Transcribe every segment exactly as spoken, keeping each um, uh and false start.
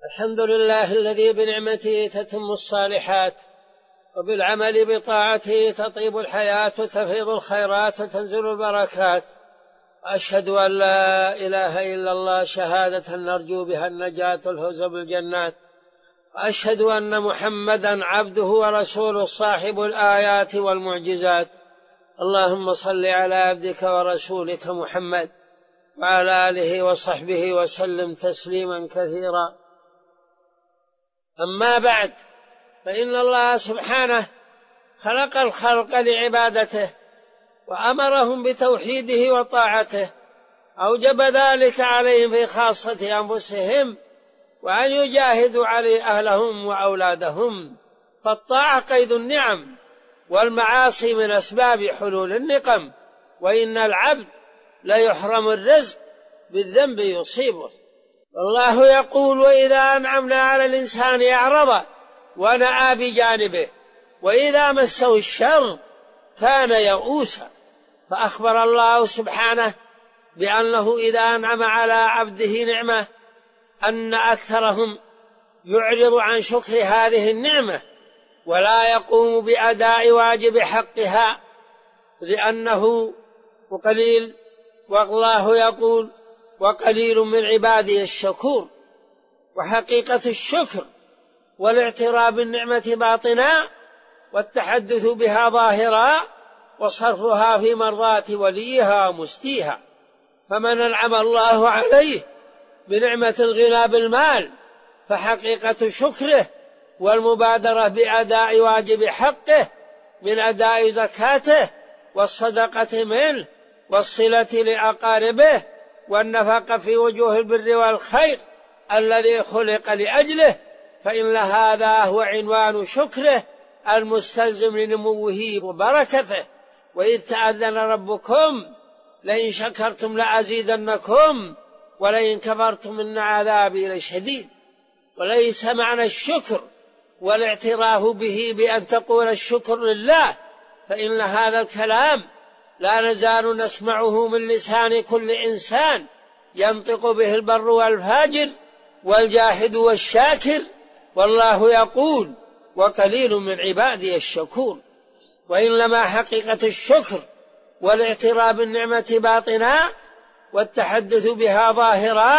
الحمد لله الذي بنعمته تتم الصالحات، وبالعمل بطاعته تطيب الحياة وتفيض الخيرات وتنزل البركات. أشهد أن لا إله إلا الله شهادة نرجو بها النجاة والفوز بالجنات، وأشهد أن محمدا عبده ورسوله صاحب الآيات والمعجزات. اللهم صل على عبدك ورسولك محمد وعلى آله وصحبه وسلم تسليما كثيرا. أما بعد، فإن الله سبحانه خلق الخلق لعبادته وأمرهم بتوحيده وطاعته، أوجب ذلك عليهم في خاصة أنفسهم، وأن يجاهدوا عليه أهلهم وأولادهم. فالطاعة قيد النعم، والمعاصي من أسباب حلول النقم، وإن العبد لا يحرم الرزق بالذنب يصيبه. والله يقول: وإذا أنعمنا على الإنسان أعرض ونأى بجانبه وإذا مسه الشر كان يئوسا. فأخبر الله سبحانه بأنه إذا أنعم على عبده نعمة أن أكثرهم يعرض عن شكر هذه النعمة ولا يقوم بأداء واجب حقها، لأنه قليل. والله يقول: وقليل من عبادي الشكور. وحقيقة الشكر والاعتراف بالنعمة باطنا، والتحدث بها ظاهرا، وصرفها في مرضاة وليها ومستيها. فمن أنعم الله عليه بنعمة الغنى بالمال فحقيقة شكره والمبادرة بأداء واجب حقه من أداء زكاته والصدقة منه والصلة لأقاربه والنفقة في وجوه البر والخير الذي خلق لأجله، فإن هذا هو عنوان شكره المستلزم لنموه وبركته. وإذ تأذن ربكم لئن شكرتم لأزيدنكم ولئن كفرتم إن عذابي لشديد. وليس معنى الشكر والاعتراف به بأن تقول الشكر لله، فإن هذا الكلام لا نزال نسمعه من لسان كل إنسان ينطق به البر والفاجر والجاحد والشاكر. والله يقول: وقليل من عبادي الشكور. وإنما حقيقة الشكر والاعتراف بالنعمة باطنا، والتحدث بها ظاهرا،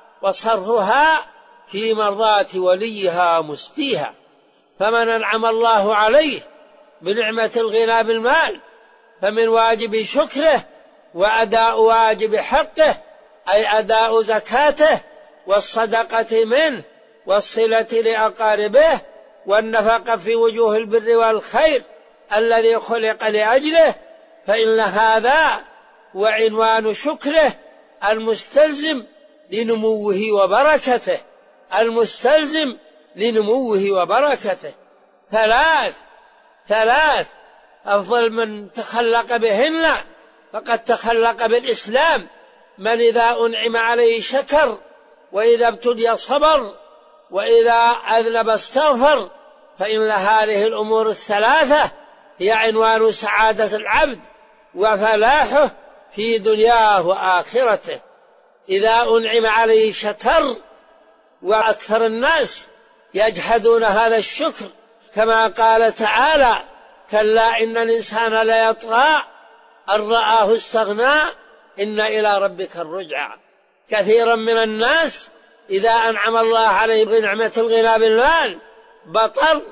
وصرفها في مرضاة وليها ومستيها. فمن أنعم الله عليه بنعمة الغنى بالمال فمن واجب شكره وأداء واجب حقه، أي أداء زكاته والصدقة منه والصلة لأقاربه والنفقة في وجوه البر والخير الذي خلق لأجله، فإن هذا وعنوان شكره المستلزم لنموه وبركته المستلزم لنموه وبركته. ثلاث ثلاث أفضل من تخلق بهن فقد تخلق بالإسلام: من إذا أنعم عليه شكر، وإذا ابتلي صبر، وإذا أذنب استغفر. فإن هذه الأمور الثلاثة هي عنوان سعادة العبد وفلاحه في دنياه وآخرته. إذا أنعم عليه شكر، وأكثر الناس يجحدون هذا الشكر، كما قال تعالى: كلا إن الإنسان ليطغى أن رآه استغنى إن إلى ربك الرجعى. كثيرا من الناس إذا أنعم الله عليه بنعمة الغنى بالمال بطر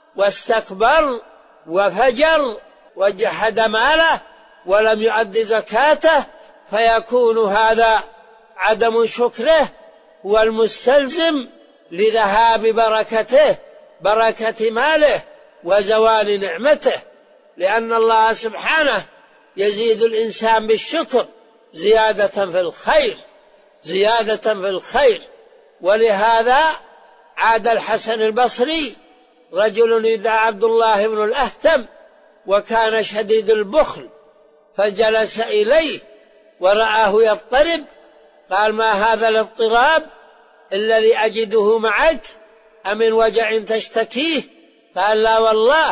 واستكبر وفجر وجحد ماله ولم يؤد زكاته، فيكون هذا عدم شكره والمستلزم لذهاب بركته بركة ماله وزوال نعمته. لأن الله سبحانه يزيد الإنسان بالشكر زيادة في الخير زيادة في الخير. ولهذا عاد الحسن البصري رجل يدعى عبد الله بن الأهتم، وكان شديد البخل، فجلس إليه ورآه يضطرب، قال: ما هذا الاضطراب الذي أجده معك؟ أمن وجع تشتكيه؟ قال: لا والله،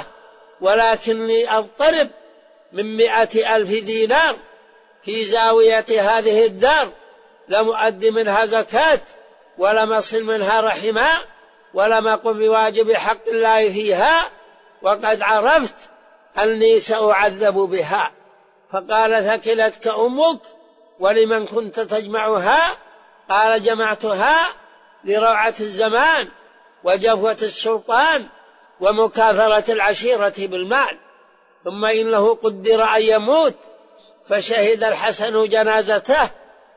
ولكني أضطرب من مئة ألف دينار في زاوية هذه الدار لم أؤد منها زكاة ولم أصل منها رحما ولم أقم بواجب حق الله فيها وقد عرفت أني سأعذب بها. فقال ثكلتك أمك ولمن كنت تجمعها؟ قال جمعتها لروعة الزمان وجفوة السلطان ومكاثرة العشيرة بالمال. ثم إنه قدر أن يموت فشهد الحسن جنازته،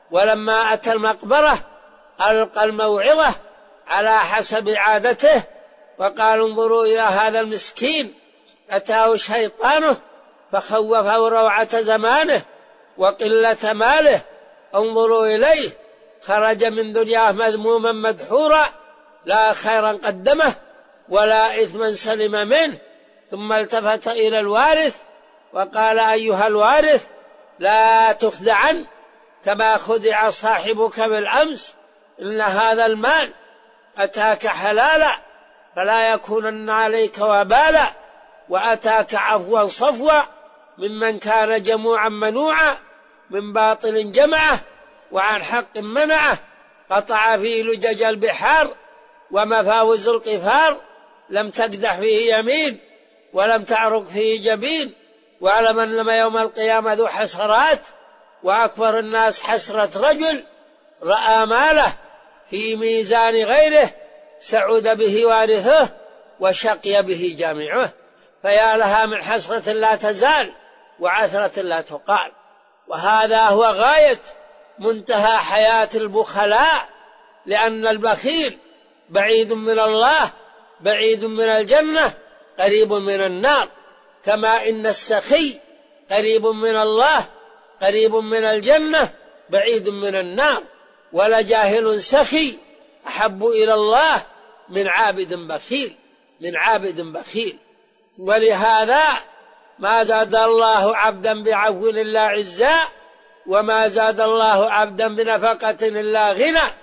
ولما أتى المقبرة ألقى الموعظة على حسب عادته وقال انظروا إلى هذا المسكين أتاه شيطانه فخوفه روعة زمانه وقلة ماله، انظروا إليه خرج من دنياه مذموما مدحورا لا خيرا قدمه ولا إثما سلم منه. ثم التفت إلى الوارث وقال أيها الوارث لا تخدعن كما خدع صاحبك بالأمس، إن هذا المال أتاك حلالا فلا يكونن عليك وبالا، وأتاك عفوا صفوا ممن كان جموعا منوعا من باطل جمعه وعن حق منعه، قطع فيه لجج البحار ومفاوز القفار، لم تقدح فيه يمين ولم تعرق فيه جبين. واعلم أن يوم القيامة ذو حسرات، وأكبر الناس حسرة رجل رأى ماله في ميزان غيره سعد به وارثه وشقي به جامعه، فيا لها من حسرة لا تزال وعثرة لا تقال. وهذا هو غاية منتهى حياة البخلاء، لأن البخيل بعيد من الله بعيد من الجنة قريب من النار، كما إن السخي قريب من الله قريب من الجنة بعيد من النار. ولجاهل سخي أحب إلى الله من عابد بخيل من عابد بخيل. ولهذا ما زاد الله عبدا بعفو إلا عزا، وما زاد الله عبدا بنفقة إلا غنى.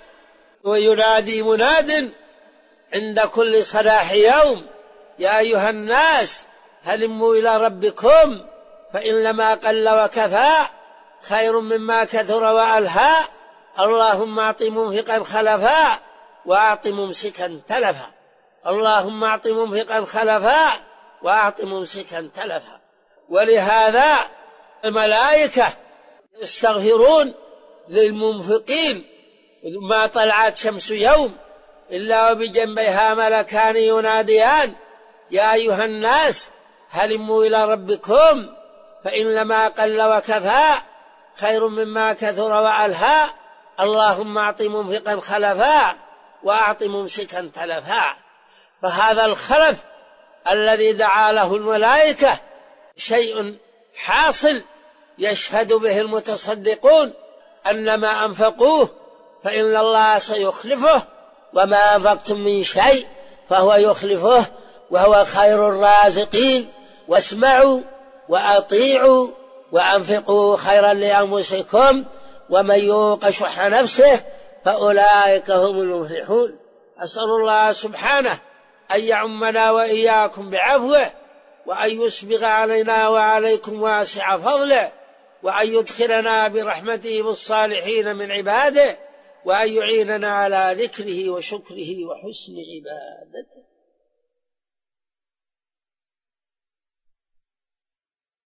وينادي مناد عند كل صلاح يوم يا أيها الناس هلموا إلى ربكم فإن لما قل وكفى خير مما كثر وألهى، اللهم أعط منفقا خلفا وأعط ممسكا تلفا، اللهم أعط منفقا خلفا وأعط ممسكا تلفا. ولهذا الملائكة يستغفرون للمنفقين ما طلعت شمس يوم إلا وبجنبها ملكان يناديان يا أيها الناس هلموا إلى ربكم فإن لما قل وكفى خير مما كثر وألهى، اللهم أعط منفقا خلفا وأعط ممسكا تلفا. فهذا الخلف الذي دعا له الملائكة شيء حاصل يشهد به المتصدقون أن ما أنفقوه فإن الله سيخلفه، وما أنفقتم من شيء فهو يخلفه وهو خير الرازقين. واسمعوا وأطيعوا وأنفقوا خيرا لأنفسكم ومن يوق شح نفسه فأولئك هم المفلحون. أسأل الله سبحانه أن يعمنا وإياكم بعفوه، وأن يسبغ علينا وعليكم واسع فضله، وأن يدخلنا برحمته بالصالحين من عباده، وأن يعيننا على ذكره وشكره وحسن عبادته.